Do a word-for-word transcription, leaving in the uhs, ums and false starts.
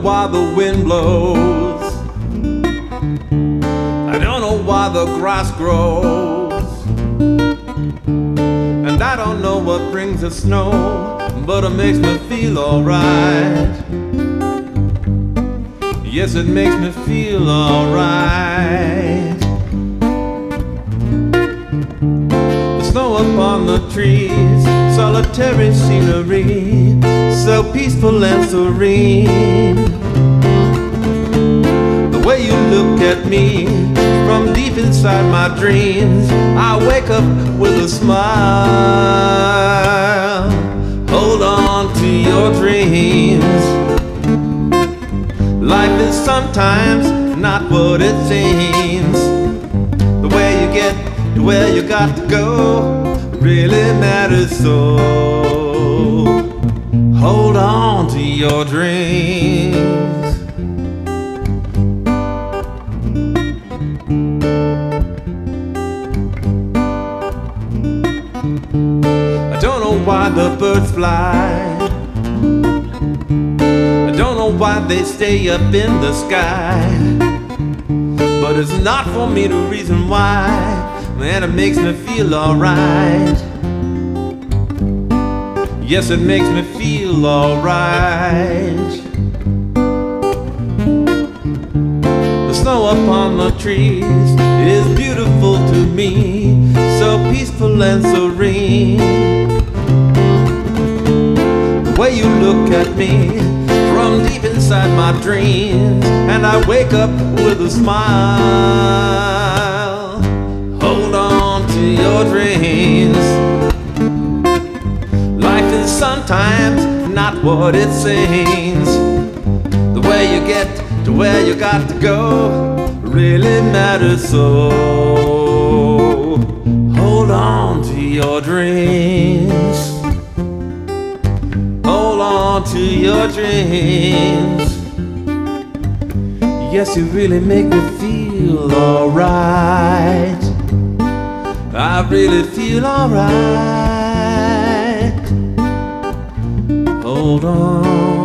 why the wind blows. I don't know why the grass grows. And I don't know what brings the snow, but it makes me feel alright. Yes, it makes me feel alright. The snow upon the trees, solitary scenery, so peaceful and serene. The way you look at me from deep inside my dreams, I wake up with a smile. Hold on to your dreams. Life is sometimes not what it seems. The way you get to where you got to go really matters so. Hold on to your dreams. I don't know why the birds fly. I don't know why they stay up in the sky. But it's not for me to reason why. Man, it makes me feel alright. Yes, it makes me feel alright. The snow upon the trees is beautiful to me, so peaceful and serene. The way you look at me from deep inside my dreams, and I wake up with a smile. Hold on to your dreams. Life is sometimes not what it seems. The way you get to where you got to go really matters so. Hold on to your dreams. Hold on to your dreams. Yes, you really make me feel alright. I really feel alright. Hold on.